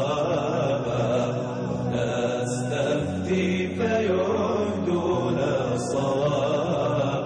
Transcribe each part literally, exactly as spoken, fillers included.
نستفتي فيهدون الصواب.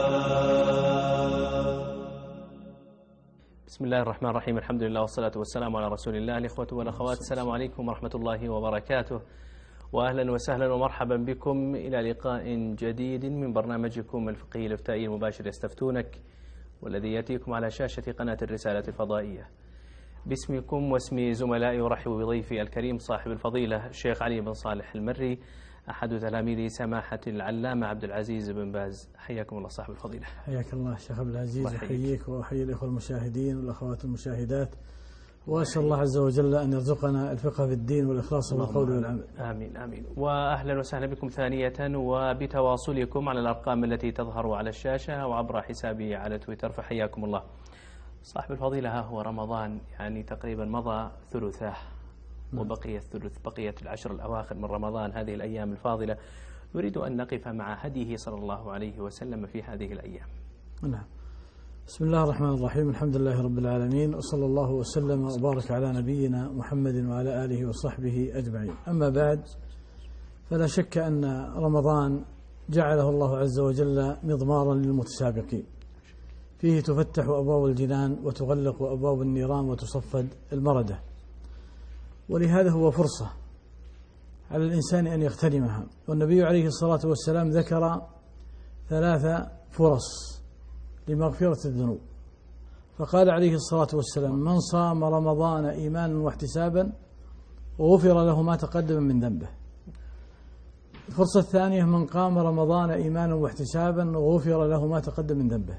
بسم الله الرحمن الرحيم، الحمد لله والصلاة والسلام على رسول الله. الإخوة والأخوات، السلام عليكم ورحمة الله وبركاته، وأهلا وسهلا ومرحبا بكم إلى لقاء جديد من برنامجكم الفقهي الإفتائي المباشر يستفتونك، والذي يأتيكم على شاشة قناة الرسالة الفضائية. باسمكم واسم زملائي أرحب بضيفي الكريم صاحب الفضيلة الشيخ علي بن صالح المري، أحد تلاميذ سماحة العلامة عبد العزيز بن باز. حياكم الله صاحب الفضيلة. حياك الله شيخ عبد العزيز، أحييك وأحيي الإخوة المشاهدين والأخوات المشاهدات، وأسأل الله عز وجل أن يرزقنا الفقه في الدين والإخلاص بالقول والعمل. آمين آمين. وأهلا وسهلا بكم ثانية، وبتواصلكم على الأرقام التي تظهر على الشاشة وعبر حسابي على تويتر، فحياكم الله. صاحب الفضيلة، ها هو رمضان يعني تقريبا مضى ثلثاه وبقي الثلث، بقيت العشر الأواخر من رمضان، هذه الأيام الفاضلة. نريد أن نقف مع هديه صلى الله عليه وسلم في هذه الأيام. نعم. بسم الله الرحمن الرحيم، الحمد لله رب العالمين، وصلى الله وسلم وبارك على نبينا محمد وعلى آله وصحبه أجمعين. أما بعد، فلا شك أن رمضان جعله الله عز وجل مضمارا للمتسابقين، فيه تفتح أبواب الجنان وتغلق أبواب النيران وتصفد المردة، ولهذا هو فرصة على الإنسان أن يغتنمها. والنبي عليه الصلاة والسلام ذكر ثلاث فرص لمغفرة الذنوب، فقال عليه الصلاة والسلام: من صام رمضان إيمانا واحتسابا غفر له ما تقدم من ذنبه. الفرصة الثانية: من قام رمضان إيمانا واحتسابا غفر له ما تقدم من ذنبه.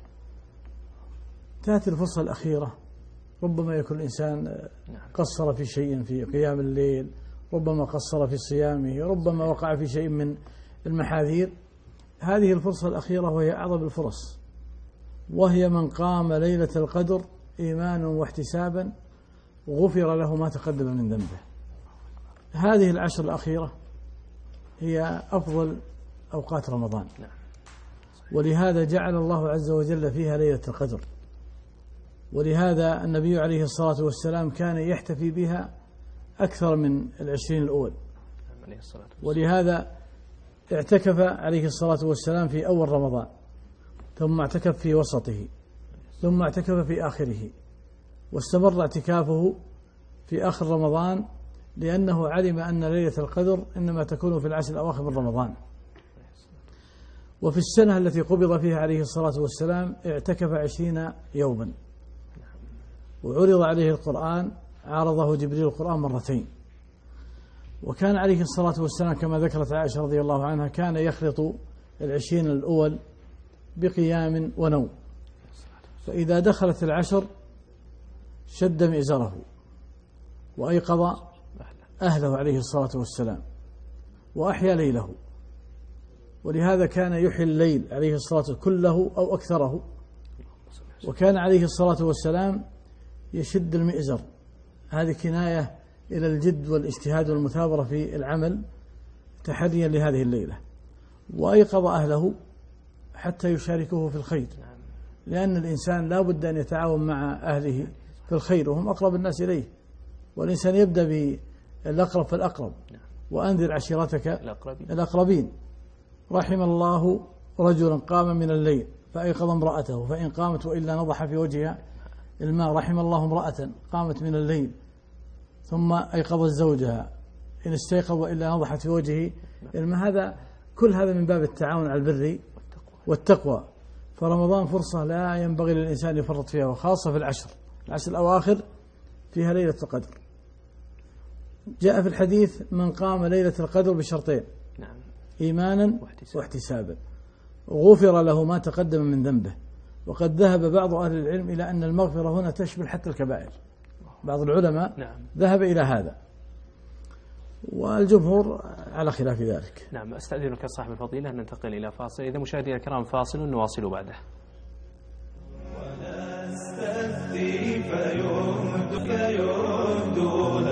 تأتي الفرصة الأخيرة، ربما يكون الإنسان قصر في شيء في قيام الليل، ربما قصر في صيامه، ربما وقع في شيء من المحاذير. هذه الفرصة الأخيرة وهي أعظم الفرص، وهي من قام ليلة القدر إيمانا واحتسابا غفر له ما تقدم من ذنبه. هذه العشر الأخيرة هي أفضل أوقات رمضان، ولهذا جعل الله عز وجل فيها ليلة القدر، ولهذا النبي عليه الصلاة والسلام كان يحتفي بها أكثر من العشرين الأول، ولهذا اعتكف عليه الصلاة والسلام في أول رمضان، ثم اعتكف في وسطه، ثم اعتكف في آخره، واستمر اعتكافه في آخر رمضان، لأنه علم أن ليلة القدر إنما تكون في العشر الأواخر من رمضان. وفي السنة التي قبض فيها عليه الصلاة والسلام اعتكف عشرين يوما، وعرض عليه القرآن، عارضه جبريل القرآن مرتين. وكان عليه الصلاة والسلام كما ذكرت عائشة رضي الله عنها كان يخلط العشرين الأول بقيام ونوم، فإذا دخلت العشر شد مئزره وأيقظ أهله عليه الصلاة والسلام وأحيا ليله، ولهذا كان يحيي الليل عليه الصلاة والسلام كله أو أكثره. وكان عليه الصلاة والسلام يشد المئزر، هذه كناية إلى الجد والاجتهاد والمثابرة في العمل تحريا لهذه الليلة. وأيقظ أهله حتى يشاركوه في الخير، لأن الإنسان لا بد أن يتعاون مع أهله في الخير، وهم أقرب الناس إليه، والإنسان يبدأ بالأقرب فالأقرب، وأنذر عشيرتك الأقربين. رحم الله رجلا قام من الليل فأيقظ امرأته فإن قامت وإلا نضح في وجهها الماء. رحم الله امرأة قامت من الليل ثم أيقظت زوجها إن استيقظ وإلا نضحت في وجهه الماء. هذا كل هذا من باب التعاون على البر والتقوى. فرمضان فرصة لا ينبغي للإنسان يفرط فيها، وخاصة في العشر العشر الأواخر فيها ليلة القدر. جاء في الحديث: من قام ليلة القدر بشرطين، إيمانا واحتسابا غفر له ما تقدم من ذنبه. وقد ذهب بعض أهل العلم إلى أن المغفرة هنا تشمل حتى الكبائر، بعض العلماء نعم. ذهب إلى هذا، والجمهور على خلاف ذلك. نعم. أستأذنك صاحب الفضيلة أن ننتقل إلى فاصل. إذا مشاهدينا الكرام فاصل نواصل بعده. ونستفتي فيهدك يهدون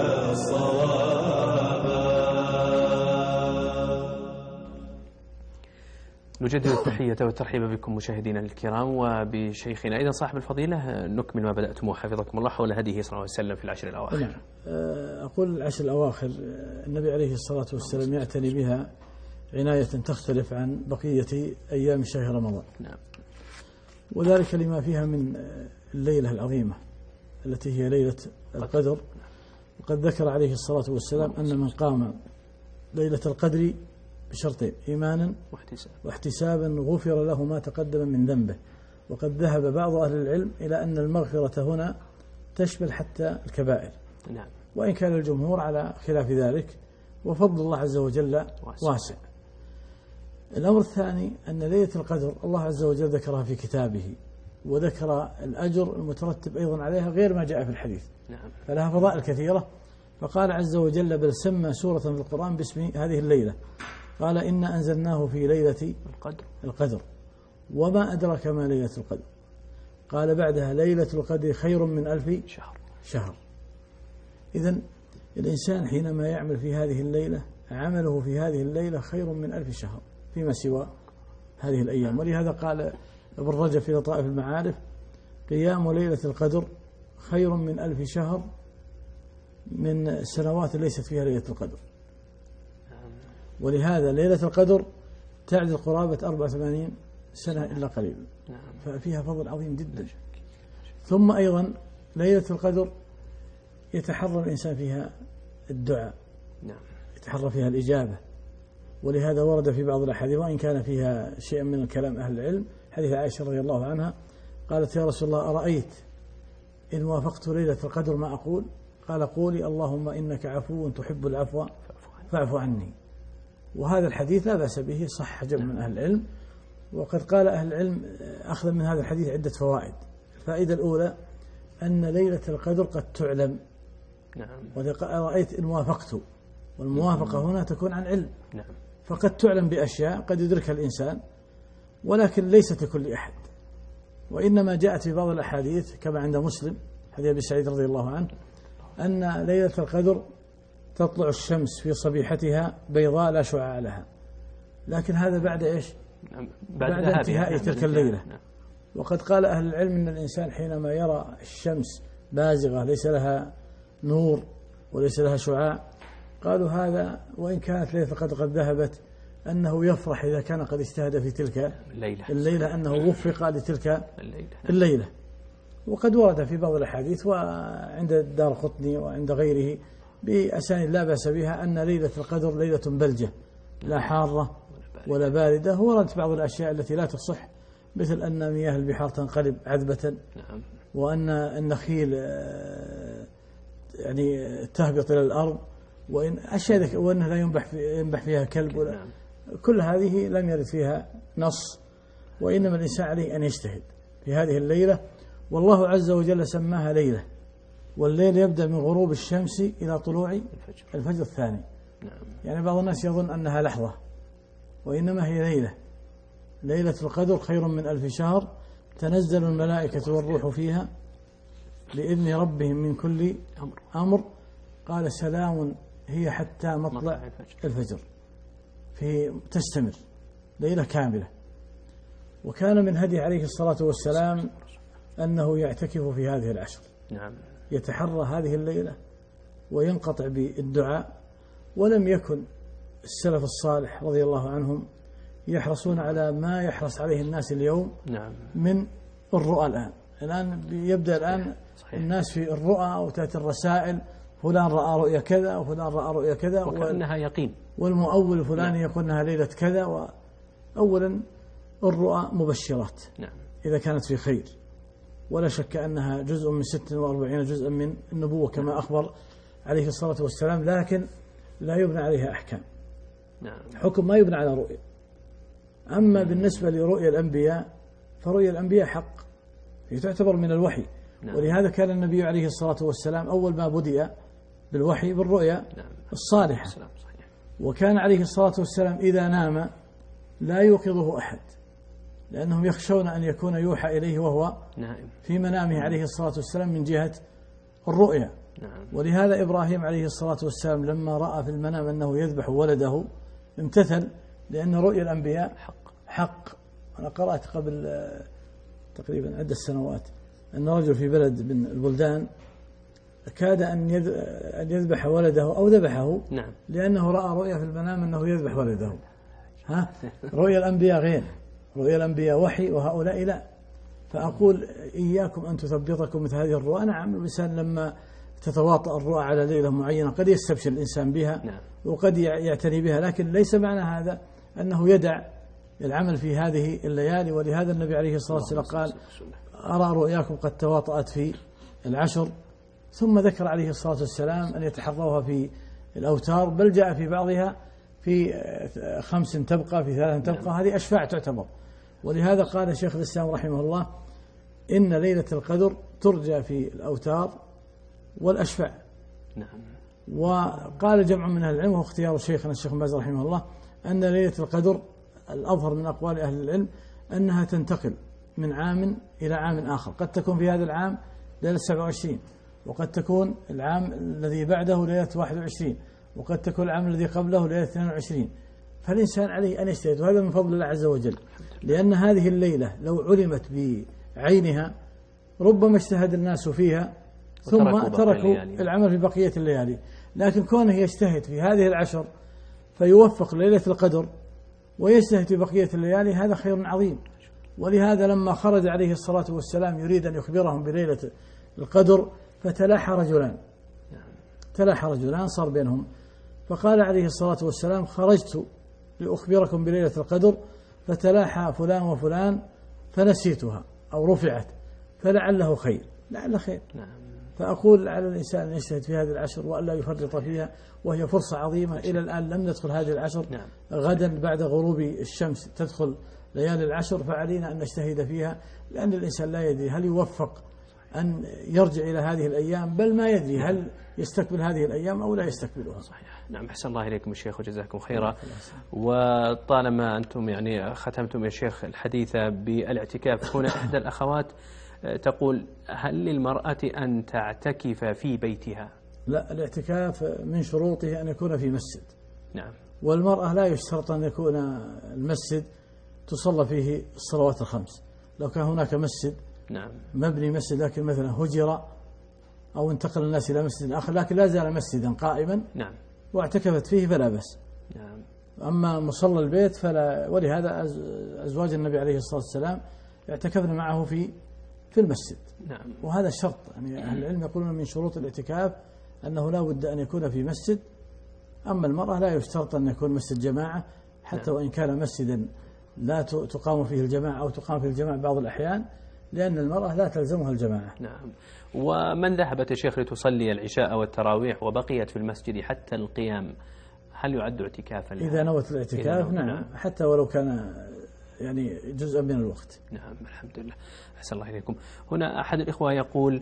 الصواب. نجدد التحية والترحيب بكم مشاهدينا الكرام وبشيخنا أيضا صاحب الفضيلة. نكمل ما بدأتم حفظكم الله حول هديه صلى الله عليه وسلم في العشر الأواخر. نعم. أقول العشر الأواخر النبي عليه الصلاة والسلام يعتني بها عناية تختلف عن بقية أيام شهر رمضان. نعم. وذلك لما فيها من الليلة العظيمة التي هي ليلة القدر. وقد ذكر عليه الصلاة والسلام أن من قام ليلة القدر بشرطين: إيمانا واحتسابا غفر له ما تقدم من ذنبه. وقد ذهب بعض أهل العلم إلى أن المغفرة هنا تشمل حتى الكبائر. نعم. وإن كان الجمهور على خلاف ذلك، وفضل الله عز وجل واسع, واسع. الأمر الثاني أن ليلة القدر الله عز وجل ذكرها في كتابه، وذكر الأجر المترتب أيضا عليها غير ما جاء في الحديث. نعم. فلها فضائل كثيرة. فقال عز وجل: بل سمى سورة في القرآن باسم هذه الليلة، قال: إنا أنزلناه في ليلة القدر. القدر وما أدرك ما ليلة القدر. قال بعدها: ليلة القدر خير من ألف شهر, شهر. إذن الإنسان حينما يعمل في هذه الليلة عمله في هذه الليلة خير من ألف شهر فيما سوى هذه الأيام. ولهذا قال ابن رجب في لطائف المعارف: قيام ليلة القدر خير من ألف شهر من السنوات ليست فيها ليلة القدر. ولهذا ليلة القدر تعدل قرابة أربعة وثمانين سنة إلا قليل. ففيها فضل عظيم جدا. ثم أيضا ليلة القدر يتحرى الإنسان فيها الدعاء، يتحرى فيها الإجابة. ولهذا ورد في بعض الأحاديث، وإن كان فيها شيء من الكلام أهل العلم، حديث عائشة رضي الله عنها قالت: يا رسول الله، أرأيت إن وافقت ليلة القدر ما أقول؟ قال: قولي: اللهم إنك عفو تحب العفو فاعف عني. وهذا الحديث لا بأس به، صح جمع من أهل العلم. وقد قال أهل العلم أخذ من هذا الحديث عدة فوائد. الفائدة الأولى أن ليلة القدر قد تعلم. نعم. ورأيت إن وافقت، والموافقة هنا تكون عن علم. نعم. فقد تعلم بأشياء قد يدركها الإنسان، ولكن ليست لكل أحد. وإنما جاءت في بعض الأحاديث كما عند مسلم حديث أبي سعيد رضي الله عنه أن ليلة القدر تطلع الشمس في صبيحتها بيضاء لا شعاع لها، لكن هذا بعد إيش؟ بعد, بعد انتهاء نعم. تلك الليلة. نعم. وقد قال أهل العلم أن الإنسان حينما يرى الشمس بازغة ليس لها نور وليس لها شعاع، قالوا هذا وإن كانت ليلة القدر قد ذهبت أنه يفرح إذا كان قد اجتهد في تلك الليلة, الليلة أنه وفق لتلك الليلة. الليلة. وقد ورد في بعض الأحاديث وعند الدار قطني وعند غيره بأسانيد لا بأس بها أن ليلة القدر ليلة بلجة لا حارة ولا باردة. وردت بعض الأشياء التي لا تصح، مثل أن مياه البحار تنقلب عذبة، وأن النخيل يعني تهبط إلى الأرض، وإن أشياء وأنه لا ينبح, في ينبح فيها كلب ولا كل هذه لم يرد فيها نص. وإنما الإنسان عليه أن يجتهد في هذه الليلة. والله عز وجل سماها ليلة، والليل يبدأ من غروب الشمس إلى طلوع الفجر, الفجر الثاني. يعني بعض الناس يظن أنها لحظة، وإنما هي ليلة. ليلة القدر خير من ألف شهر، تنزل الملائكة والروح فيها بإذن ربهم من كل أمر. قال: سلام هي حتى مطلع الفجر. في تستمر ليلة كاملة. وكان من هدي عليه الصلاة والسلام أنه يعتكف في هذه العشر. نعم. يتحرى هذه الليلة وينقطع بالدعاء. ولم يكن السلف الصالح رضي الله عنهم يحرصون على ما يحرص عليه الناس اليوم. نعم. من الرؤى الآن الآن يبدأ الآن صحيح. الناس في الرؤى وتأتي الرسائل: فلان رأى رؤيا كذا وفلان رأى رؤيا كذا، وكأنها يقين، والمؤول الفلاني يقول أنها ليلة كذا. أولا الرؤى مبشرات. نعم. إذا كانت في خير، ولا شك أنها جزء من ست وأربعين جزءا من النبوة كما نعم. أخبر عليه الصلاة والسلام، لكن لا يبنى عليها أحكام. نعم. حكم ما يبنى على رؤيا. أما نعم. بالنسبة لرؤيا الأنبياء فرؤيا الأنبياء حق، هي تعتبر من الوحي. نعم. ولهذا كان النبي عليه الصلاة والسلام أول ما بدأ بالوحي بالرؤيا نعم. الصالحة. صحيح. وكان عليه الصلاة والسلام إذا نام لا يوقظه أحد، لأنهم يخشون أن يكون يوحى إليه وهو نائم في منامه عليه الصلاة والسلام من جهة الرؤيا. نعم. ولهذا إبراهيم عليه الصلاة والسلام لما رأى في المنام أنه يذبح ولده امتثل، لأن رؤيا الأنبياء حق, حق. أنا قرأت قبل تقريبا عدة سنوات أن رجل في بلد من البلدان كاد أن يذبح ولده أو ذبحه نعم. لأنه رأى رؤيا في المنام أنه يذبح ولده. ها رؤيا الأنبياء غير، رؤيا الأنبياء وحي وهؤلاء لا. فأقول إياكم أن تثبطكم مثل هذه الرؤى. نعم الإنسان لما تتواطأ الرؤى على ليلة معينة قد يستبشر الإنسان بها نعم. وقد يعتني بها، لكن ليس معنى هذا أنه يدع العمل في هذه الليالي. ولهذا النبي عليه الصلاة والسلام قال أرى رؤياكم قد تواطأت في العشر، ثم ذكر عليه الصلاة والسلام أن يتحروها في الأوتار، بل جاء في بعضها في خمس تبقى، في ثلاث تبقى، هذه أشفاع تعتبر. ولهذا قال شيخ الإسلام رحمه الله إن ليلة القدر ترجى في الأوتار والأشفاع. نعم. وقال جمع من أهل العلم وهو اختيار شيخنا الشيخ بن باز رحمه الله أن ليلة القدر الأظهر من أقوال أهل العلم أنها تنتقل من عام إلى عام آخر، قد تكون في هذا العام ليلة سبعة وعشرين، وقد تكون العام الذي بعده ليلة واحد وعشرين، وقد تكون العام الذي قبله ليلة اثنين وعشرين. فالإنسان عليه أن يجتهد، وهذا من فضل الله عز وجل، لأن هذه الليلة لو علمت بعينها ربما اجتهد الناس فيها ثم تركوا العمل في بقية الليالي. لكن كونه يجتهد في هذه العشر فيوفق ليلة القدر ويجتهد في بقية الليالي هذا خير عظيم. ولهذا لما خرج عليه الصلاة والسلام يريد أن يخبرهم بليلة القدر فتلاحى رجلان تلاحى رجلان صار بينهم، فقال عليه الصلاة والسلام خرجت لأخبركم بليلة القدر فتلاحى فلان وفلان فنسيتها أو رفعت فلعله خير، لعل خير. فأقول على الإنسان أن يجتهد في هذه العشر وأن لا يفرط فيها، وهي فرصة عظيمة. إلى الآن لم ندخل هذه العشر، غدا بعد غروب الشمس تدخل ليالي العشر، فعلينا أن نجتهد فيها، لأن الإنسان لا يدري هل يوفق أن يرجع إلى هذه الأيام، بل ما يدري هل يستقبل هذه الأيام أو لا يستقبلها. صحيح. نعم. أحسن الله إليكم الشيخ وجزاكم خيرا. وطالما أنتم يعني ختمتم يا شيخ الحديث بالاعتكاف، هنا إحدى الأخوات تقول هل للمرأة أن تعتكف في بيتها؟ لا، الاعتكاف من شروطه أن يكون في مسجد. نعم. والمرأة لا يشترط أن يكون المسجد تصلى فيه الصلوات الخمس. لو كان هناك مسجد نعم مبني مسجد لكن مثلا هجر أو انتقل الناس إلى مسجد آخر لكن لا زال مسجدا قائما نعم واعتكفت فيه فلا بأس. نعم. أما مصلى البيت فلا. ولهذا أزواج النبي عليه الصلاة والسلام اعتكفنا معه في في المسجد. نعم. وهذا الشرط، يعني أهل العلم يقولون من شروط الاعتكاف أنه لا بد أن يكون في مسجد. أما المرأة لا يشترط أن يكون مسجد جماعة، حتى نعم. وإن كان مسجدا لا تقام فيه الجماعة أو تقام فيه الجماعة بعض الأحيان، لأن المرأة لا تلزمها الجماعة. نعم. ومن ذهبت يا شيخ لتصلي العشاء والتراويح وبقيت في المسجد حتى القيام، هل يعد اعتكافا؟ إذا نوت الاعتكاف نعم. نعم حتى ولو كان يعني جزءا من الوقت. نعم. الحمد لله. أحسن الله إليكم. هنا أحد الإخوة يقول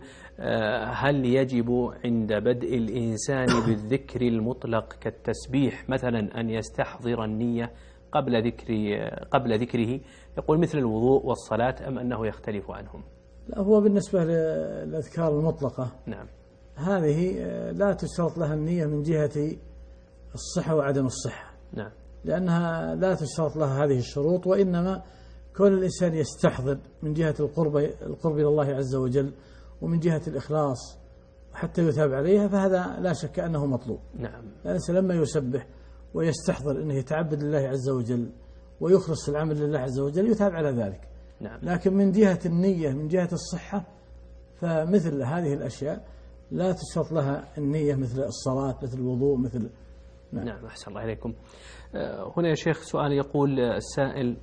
هل يجب عند بدء الإنسان بالذكر المطلق كالتسبيح مثلا أن يستحضر النية قبل ذكر قبل ذكره، يقول مثل الوضوء والصلاة، أم أنه يختلف عنهم؟ لا، هو بالنسبة للأذكار المطلقة نعم هذه لا تشترط لها النية من جهة الصحة وعدم الصحة. نعم. لأنها لا تشترط لها هذه الشروط، وإنما كون الإنسان يستحضر من جهة القرب القرب إلى الله عز وجل ومن جهة الإخلاص حتى يثاب عليها، فهذا لا شك أنه مطلوب. نعم. الإنسان لما يسبح ويستحضر أنه يتعبد لله عز وجل ويخلص العمل لله عز وجل يثاب على ذلك. نعم. لكن من جهة النية من جهة الصحة فمثل هذه الأشياء لا تشترط لها النية، مثل الصلاة مثل الوضوء مثل نعم. نعم. أحسن الله إليكم. هنا يا شيخ سؤال يقول السائل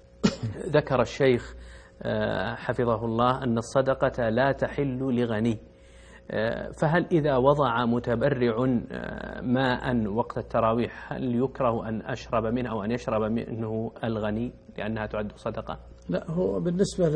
ذكر الشيخ حفظه الله أن الصدقة لا تحل لغني، فهل إذا وضع متبرع ماء وقت التراويح هل يكره أن أشرب منه أو أن يشرب منه الغني لأنها تعد صدقة؟ لا، هو بالنسبة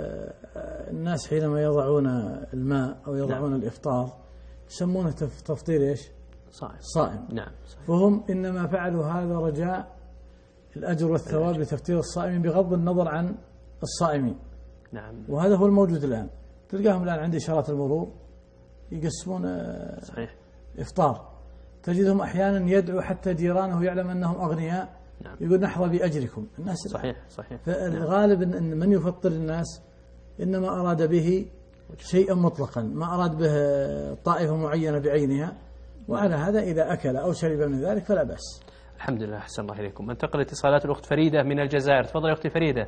للناس حينما يضعون الماء أو يضعون نعم. الإفطار يسمونه تفطير إيش؟ صائم. صائم. نعم. صحيح. فهم إنما فعلوا هذا رجاء الأجر والثواب لتفطير الصائمين بغض النظر عن الصائمين. نعم. وهذا هو الموجود الآن. تلقاهم الآن عند إشارات المرور يقسمون صحيح. إفطار، تجدهم أحيانا يدعو حتى جيرانه يعلم أنهم أغنياء نعم. يقول نحظى بأجركم الناس. صحيح صحيح. فالغالب أن من يفطر الناس إنما أراد به شيئا مطلقا، ما أراد به طائفة معينة بعينها، وعلى هذا إذا أكل أو شرب من ذلك فلا بأس. الحمد لله. أحسن الله إليكم. انتقل اتصالات الأخت فريدة من الجزائر. تفضل يا أختي فريدة.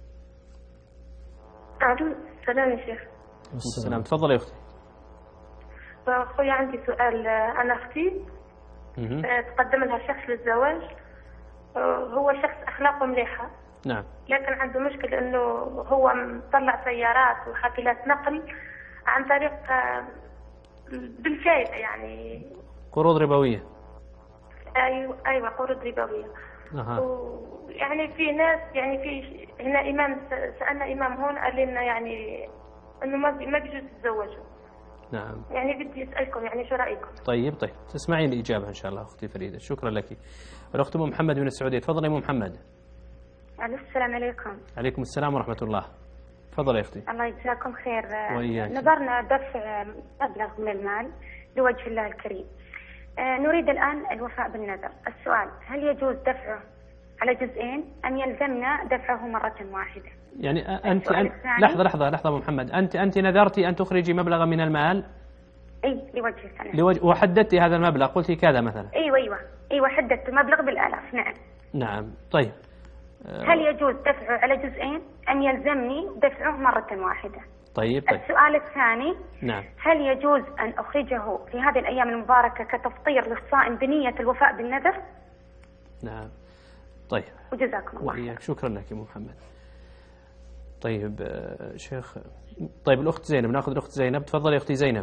ألو السلام يا شيخ. السلام. تفضل يا أختي. أخوي عندي سؤال. أنا أختي تقدم لها شخص للزواج، هو شخص أخلاقه مليحة، نعم، لكن عنده مشكلة إنه هو مطلع سيارات وحافلات نقل عن طريق بالفائدة، يعني قروض ربوية. أيوة أيوة قروض ربوية. أها. ويعني في ناس، يعني في هنا إمام سألنا إمام هون قال لنا يعني إنه ما ما بيجوز تتزوجوا. نعم. يعني بدي أسألكم يعني شو رأيكم؟ طيب طيب تسمعين الإجابة إن شاء الله أختي فريدة. شكرا لك. الأخت أم محمد من السعودية. تفضل يا أم محمد. السلام عليكم. عليكم السلام ورحمة الله. تفضل يا أختي. الله يجزاكم خير. وإياك. نظرنا دفع مبلغ من المال لوجه الله الكريم. نريد الآن الوفاء بالنذر. السؤال: هل يجوز دفعه على جزئين أم يلزمنا دفعه مرة واحدة؟ يعني أنت, أنت لحظة لحظة لحظة أم محمد، أنت أنت نذرتي أن تخرجي مبلغا من المال؟ أي لوجه الله. لوجه وحددتي هذا المبلغ، قلتي كذا مثلا. أيوة أيوة أيوة حددت المبلغ بالآلاف. نعم. نعم. طيب. هل يجوز دفعه على جزئين أم يلزمني دفعه مرة واحدة؟ طيب طيب. السؤال الثاني: نعم، هل يجوز أن أخرجه في هذه الأيام المباركة كتفطير للصائم بنية الوفاء بالنذر؟ نعم. طيب. وجزاكم الله خير. شكرا لك يا محمد. طيب شيخ. طيب الأخت زينب، ناخذ الأخت زينب. تفضلي يا أختي زينب.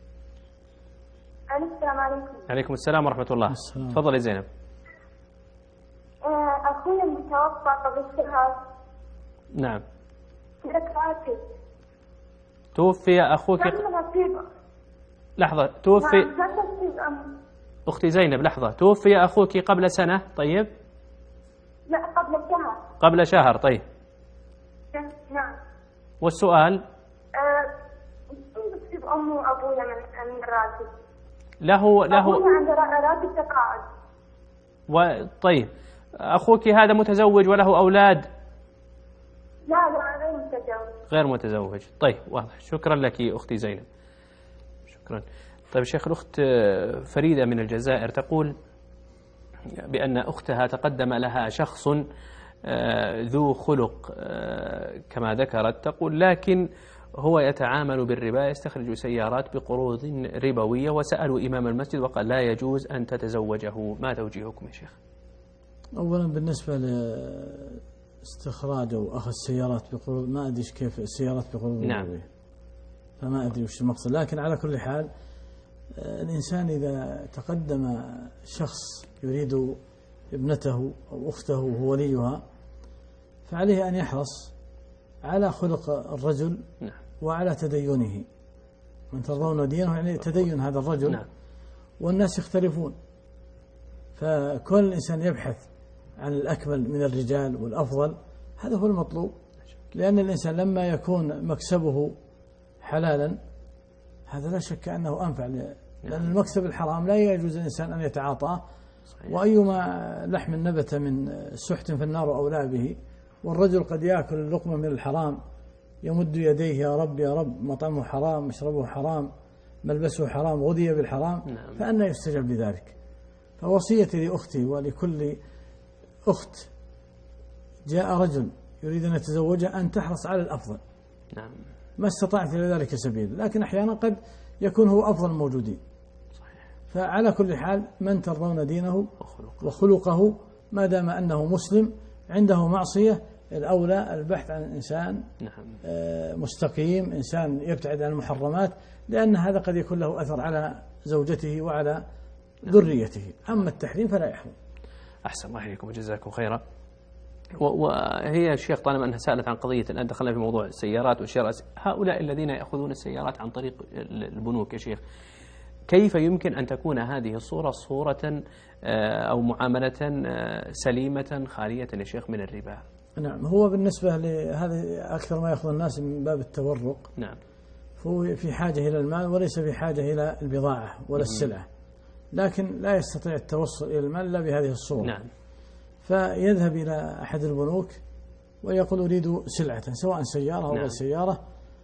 السلام عليكم. عليكم السلام ورحمة الله. تفضلي زينب. أخوي متوفى قبل شهر. نعم. ترك راتب. توفي أخوك. لحظة. توفي أختي زينب. لحظة. توفي أخوك قبل سنة. طيب. لا قبل شهر. قبل شهر. طيب. نعم. والسؤال؟ بتصيب أمي وأبويا من من الراتب. له له أبويا عنده راتب تقاعد. وطيب أخوك هذا متزوج وله أولاد؟ لا لا غير متزوج. غير متزوج. طيب واضح. شكرا لك أختي زينب. شكرا. طيب شيخ، الأخت فريدة من الجزائر تقول بأن أختها تقدم لها شخص ذو خلق كما ذكرت، تقول لكن هو يتعامل بالربا، يستخرج سيارات بقروض ربوية، وسألوا إمام المسجد وقال لا يجوز أن تتزوجه. ما توجيهكم يا شيخ؟ أولا بالنسبة لاستخراج أو أخذ السيارات بقروض، ما أدري كيف السيارات بقروض نعم. ربوية، فما أدري وش المقصد. لكن على كل حال الإنسان إذا تقدم شخص يريد ابنته أو أخته وهو وليها، فعليه أن يحرص على خلق الرجل وعلى تدينه. من ترضون دينه يعني تدين هذا الرجل. والناس يختلفون، فكل الإنسان يبحث عن الأكمل من الرجال والأفضل، هذا هو المطلوب. لأن الإنسان لما يكون مكسبه حلالا هذا لا شك أنه أنفع، لأن المكسب الحرام لا يجوز الإنسان أن يتعاطاه. وأيما لحم نبت من سحت في النار أولى به. والرجل قد يأكل اللقمة من الحرام، يمد يديه يا رب يا رب، مطعمه حرام، مشربه حرام، ملبسه حرام، غذي بالحرام، فأنا يستجاب بذلك. فوصيتي لأختي ولكل أخت جاء رجل يريد أن يتزوجها أن تحرص على الأفضل ما استطعت إلى ذلك سبيل، لكن أحيانا قد يكون هو أفضل الموجودين. فعلى كل حال من ترضون دينه وخلقه ما دام أنه مسلم عنده معصية، الأولى البحث عن إنسان مستقيم، إنسان يبتعد عن المحرمات، لأن هذا قد يكون له أثر على زوجته وعلى ذريته. أما التحريم فلا يحرم. أحسن الله إليكم وجزاكم خيرا. وهي الشيخ طالما أنها سألت عن قضية الآن دخلنا في موضوع السيارات وشراء هؤلاء الذين يأخذون السيارات عن طريق البنوك، يا شيخ كيف يمكن أن تكون هذه الصورة صورة أو معاملة سليمة خالية يا شيخ من الربا؟ نعم. هو بالنسبة لهذا أكثر ما يأخذ الناس من باب التورق. نعم. فهو في حاجة إلى المال وليس في حاجة إلى البضاعة ولا السلعة، لكن لا يستطيع التوصل إلى المال إلا بهذه الصورة. نعم. فيذهب إلى أحد البنوك ويقول أريد سلعة سواء سيارة أو غير سيارة.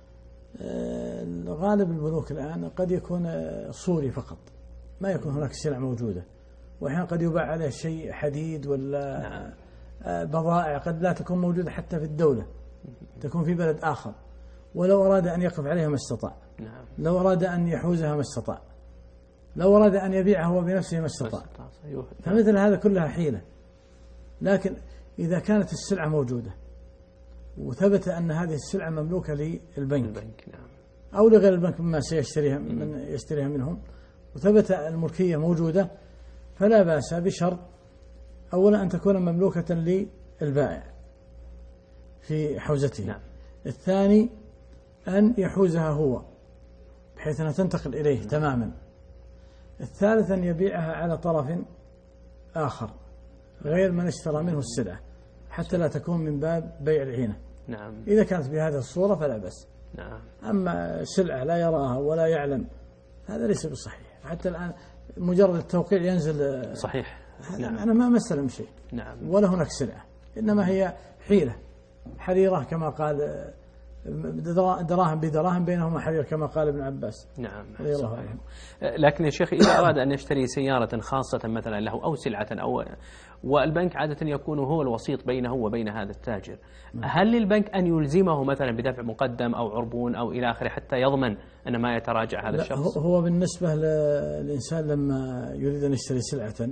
غالب البنوك الآن قد يكون صوري فقط، ما يكون هناك سلع موجودة، وأحيانا قد يباع عليه شيء حديد ولا نعم. بضائع قد لا تكون موجودة حتى في الدولة، تكون في بلد آخر، ولو أراد أن يقف عليها ما استطاع، نعم. لو أراد أن يحوزها ما استطاع، لو أراد أن يبيعها هو بنفسه ما استطاع. فمثل هذا كلها حيلة. لكن إذا كانت السلعة موجودة وثبت أن هذه السلعة مملوكة للبنك أو لغير البنك مما سيشتريها من يشتريها منهم، وثبت الملكية موجودة، فلا بأس بشرط أولا أن تكون مملوكة للبائع في حوزته، نعم. الثاني أن يحوزها هو بحيث أنها تنتقل إليه نعم. تماما. الثالث أن يبيعها على طرف آخر غير من اشترى منه السلعة حتى لا تكون من باب بيع العينة، نعم. إذا كانت بهذه الصورة فلا بأس، نعم. أما سلعة لا يراها ولا يعلم هذا ليس بصحيح. حتى الآن مجرد التوقيع ينزل صحيح، نعم. أنا ما استلم شيء، نعم. ولا هناك سلعة، إنما هي حيلة حريرة كما قال دراهم بدراهم بينهما حرير كما قال ابن عباس، نعم. لكن يا شيخ إذا أراد أن يشتري سيارة خاصة مثلا له أو سلعة أو والبنك عادة يكون هو الوسيط بينه وبين هذا التاجر، هل للبنك أن يلزمه مثلا بدفع مقدم أو عربون أو إلى آخره حتى يضمن أن ما يتراجع هذا الشخص؟ هو بالنسبة للإنسان لما يريد أن يشتري سلعة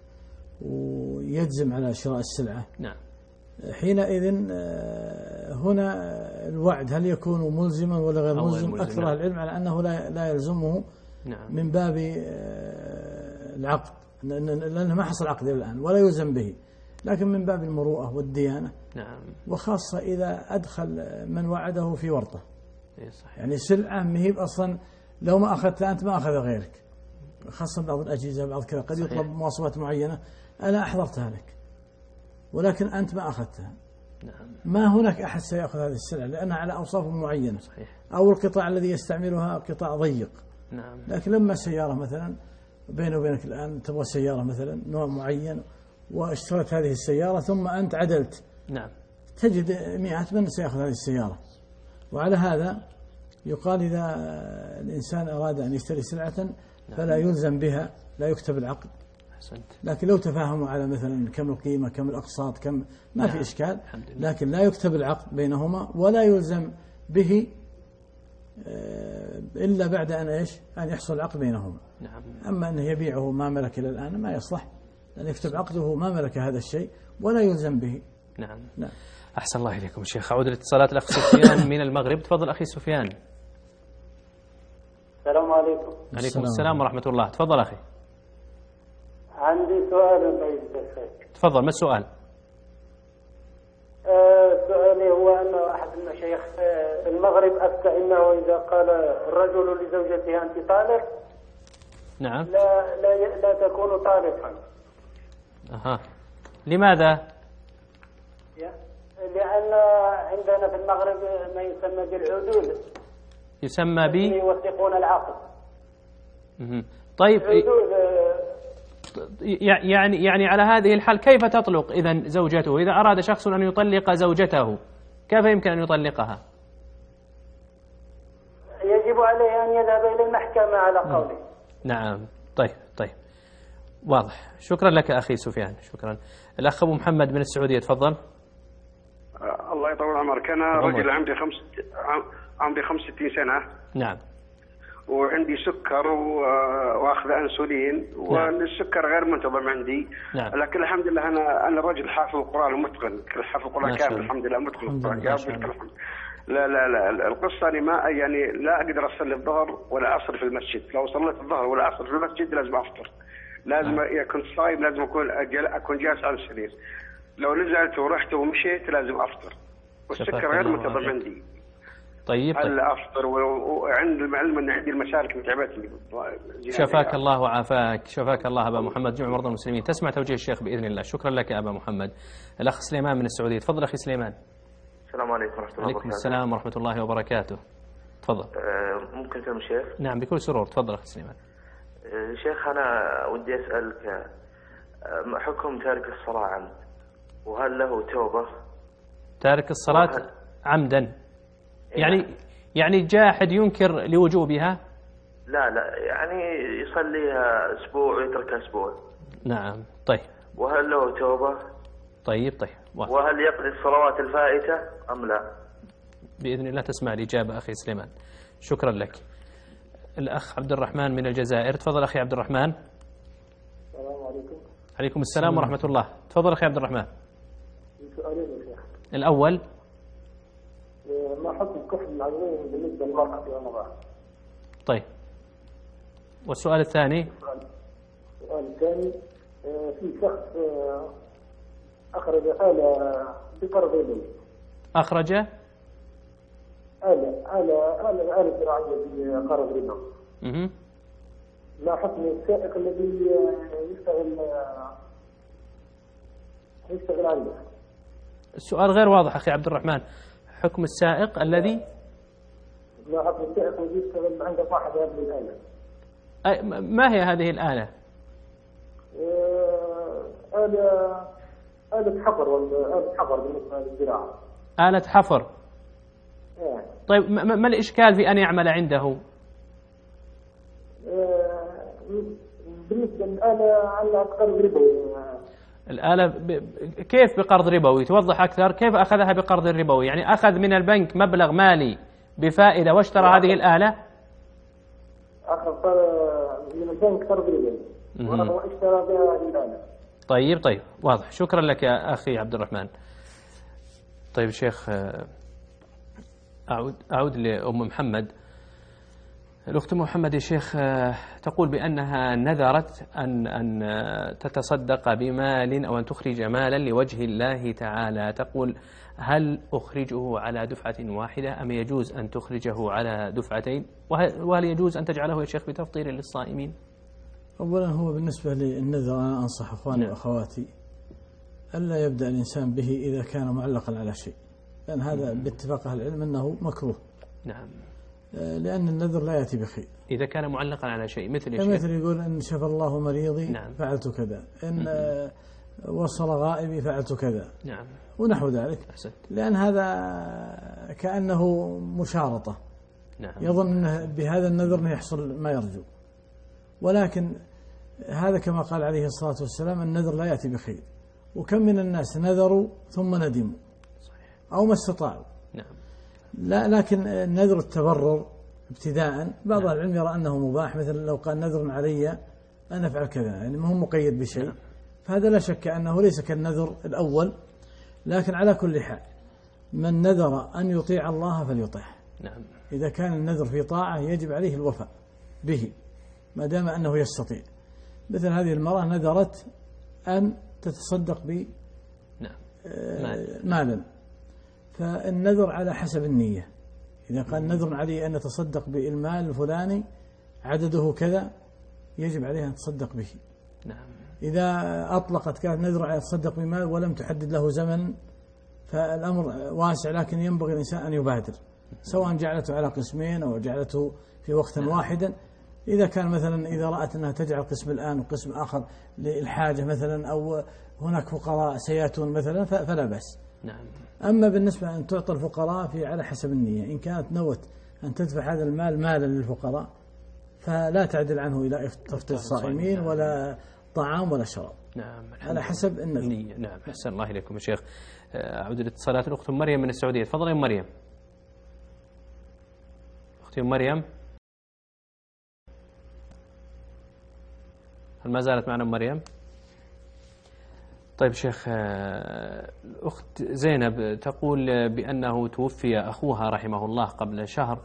ويجزم على شراء السلعة، نعم. حينئذ هنا الوعد هل يكون ملزما ولا غير ملزم؟ ملزم أكثر العلم على أنه لا لا يلزمه، نعم. من باب العقد، لأنه ما حصل عقد الآن ولا يلزم به، لكن من باب المروءة والديانة، نعم. وخاصة إذا أدخل من وعده في ورطة، يعني سلعة مهيب أصلا لو ما أخذتها أنت ما أخذ غيرك، خاصة بعض الأجهزة بعض كذا قد يطلب مواصفات معينة أنا أحضرتها لك ولكن أنت ما أخذتها، نعم. ما هناك أحد سيأخذ هذه السلعة لأنها على أوصاف معينة، صحيح. أو القطاع الذي يستعملها قطاع ضيق، نعم. لكن لما سيارة مثلا بيني وبينك الآن تبغى سيارة مثلا نوع معين واشتريت هذه السيارة ثم أنت عدلت، نعم. تجد مئات من سيأخذ هذه السيارة. وعلى هذا يقال إذا الإنسان أراد أن يشتري سلعة فلا يلزم بها، لا يكتب العقد، لكن لو تفاهموا على مثلا كم القيمة كم الأقساط كم ما نعم. في إشكال، لكن لا يكتب العقد بينهما ولا يلزم به إلا بعد أن إيش أن يحصل العقد بينهما، نعم. أما أنه يبيعه ما ملك إلى الآن ما يصلح، لأن يكتب عقده ما ملك هذا الشيء ولا يلزم به، نعم. نعم. أحسن الله إليكم شيخ. أعود لاتصالات الأخ سفيان من المغرب. تفضل أخي سفيان. السلام عليكم. عليكم السلام ورحمة الله. تفضل أخي. عندي سؤال الله يجزاك. تفضل، ما السؤال؟ آه سؤالي هو أن أحد المشايخ في المغرب أفتى أنه إذا قال الرجل لزوجته أنت طالق، نعم، لا لا لا تكون طالقا. أها، لماذا؟ لأن عندنا في المغرب ما يسمى بالعدول، يسمى ب يوثقون العقد. طيب، يعني يعني على هذه الحال كيف تطلق إذن زوجته؟ إذا أراد شخص أن يطلق زوجته كيف يمكن أن يطلقها؟ يجب عليه أن يذهب إلى المحكمة على قوله. نعم. طيب طيب واضح. شكرا لك أخي سفيان، شكرا. الأخ أبو محمد من السعودية. تفضل. الله يطول عمرك. أنا رجل عمري خمس عمري خمس وستين سنة. نعم. وعندي سكر واخذ انسولين. نعم. والسكر غير منتظم عندي. نعم. لكن الحمد لله انا انا رجل حافظ القران ومتقن، حافظ القران كامل الحمد لله، متقن القران كامل. لا لا لا القصه اني ما يعني لا اقدر اصلي الظهر ولا اصل في المسجد، لو صليت الظهر ولا اصل في المسجد لازم افطر، لازم نعم. كنت صايم لازم اكون اكون جالس على السرير، لو نزلت ورحت ومشيت لازم افطر، والسكر غير منتظم عندي. طيب هل افطر وعند العلم ان عندي المسالك متعبتني. شفاك الله وعافاك، شفاك الله ابا محمد، جميع مرضى المسلمين. تسمع توجيه الشيخ باذن الله. شكرا لك يا ابا محمد. الاخ سليمان من السعوديه. تفضل اخي سليمان. السلام عليكم ورحمه الله وبركاته. وعليكم السلام ورحمه الله وبركاته. تفضل. أه ممكن سلام الشيخ؟ نعم بكل سرور. تفضل اخي سليمان. أه شيخ انا ودي اسالك ما حكم تارك الصلاه عمد؟ وهل له توبة؟ تارك الصلاة وهل... عمدا يعني يعني جاحد ينكر لوجوبها؟ لا لا يعني يصليها أسبوع ويتركها أسبوع. نعم طيب. وهل له توبة؟ طيب طيب. واحد. وهل يقضي الصلوات الفائتة أم لا؟ بإذن الله تسمع الإجابة أخي سليمان. شكرا لك. الأخ عبد الرحمن من الجزائر. تفضل أخي عبد الرحمن. السلام عليكم. عليكم السلام ورحمة الله. تفضل أخي عبد الرحمن. سؤالين يا شيخ. الأول ما حكم كفر العينين بالنسبة للمرأة في رمضان؟ طيب. والسؤال الثاني؟ السؤال الثاني في شخص أخرج آلة بقرض ربوي. أخرج آلة آلة آلة آلة زراعية بقرض ربوي. اها. ما حكم السائق الذي يشتغل يشتغل عنده؟ السؤال غير واضح أخي عبد الرحمن. حكم السائق الذي ما حكم السائق الذي يشتغل عند صاحب هذه الآلة؟ ما هي هذه الآلة؟ آلة آلة حفر ولا آلة حفر بالنسبة للزراعة. آلة حفر. إيه. طيب ما الإشكال في أن يعمل عنده؟ بالنسبة للآلة على قرض ربوي. الآلة ب... كيف بقرض ربوي؟ توضح أكثر. كيف أخذها بقرض ربوي؟ يعني أخذ من البنك مبلغ مالي بفائدة واشترى هذه الآلة؟ أخذ من البنك قرض ربوي واشترى بها هذه الآلة. طيب طيب واضح. شكرا لك يا أخي عبد الرحمن. طيب شيخ أعود أعود لأم محمد. الأخت محمد يا شيخ تقول بأنها نذرت أن أن تتصدق بمال أو أن تخرج مالا لوجه الله تعالى. تقول هل أخرجه على دفعة واحدة أم يجوز أن تخرجه على دفعتين؟ وهل يجوز أن تجعله يا شيخ بتفطير للصائمين؟ أولا هو بالنسبة للنذر أنا أنصح أخواني نعم. وأخواتي ألا يبدأ الإنسان به إذا كان معلقا على شيء، لأن هذا باتفاق أهل العلم أنه مكروه. نعم. لأن النذر لا يأتي بخير إذا كان معلقا على شيء مثل إيش؟ مثل يقول إن شفى الله مريضي نعم. فعلت كذا، إن م- وصل غائبي فعلت كذا نعم. ونحو ذلك. أحسنت. لأن هذا كأنه مشارطة نعم. يظن أنه بهذا النذر أنه يحصل ما يرجو، ولكن هذا كما قال عليه الصلاة والسلام النذر لا يأتي بخير. وكم من الناس نذروا ثم ندموا صحيح. أو ما استطاعوا نعم. لا لكن نذر التبرر ابتداء بعض نعم. العلم يرى أنه مباح، مثل لو قال نذر علي أن أفعل كذا، يعني ما هو مقيد بشيء نعم. فهذا لا شك أنه ليس كالنذر الأول. لكن على كل حال من نذر أن يطيع الله فليطيعه نعم. إذا كان النذر في طاعة يجب عليه الوفاء به ما دام أنه يستطيع. مثل هذه المرأة نذرت أن تتصدق ب نعم. مالا، فالنذر على حسب النية. إذا قال نذر علي أن أتصدق بالمال الفلاني عدده كذا يجب عليها أن تصدق به نعم. إذا أطلقت كانت نذر على تصدق بمال ولم تحدد له زمن فالأمر واسع، لكن ينبغي الإنسان أن يبادر سواء جعلته على قسمين أو جعلته في وقت نعم. واحدا. إذا كان مثلا إذا رأت أنها تجعل قسم الآن وقسم آخر للحاجة مثلا أو هناك فقراء سيأتون مثلا فلا بأس نعم. أما بالنسبة أن تعطى الفقراء في على حسب النية، إن كانت نوت أن تدفع هذا المال مالا للفقراء فلا تعدل عنه إلى تفطير الصائمين نعم. ولا طعام ولا شراب نعم. على حسب النية نعم. أحسن الله إليكم يا شيخ. أعود لاتصالات الأخت مريم من السعودية. تفضل يا مريم. أختي مريم هل ما زالت معنا مريم؟ طيب شيخ الأخت زينب تقول بأنه توفي أخوها رحمه الله قبل شهر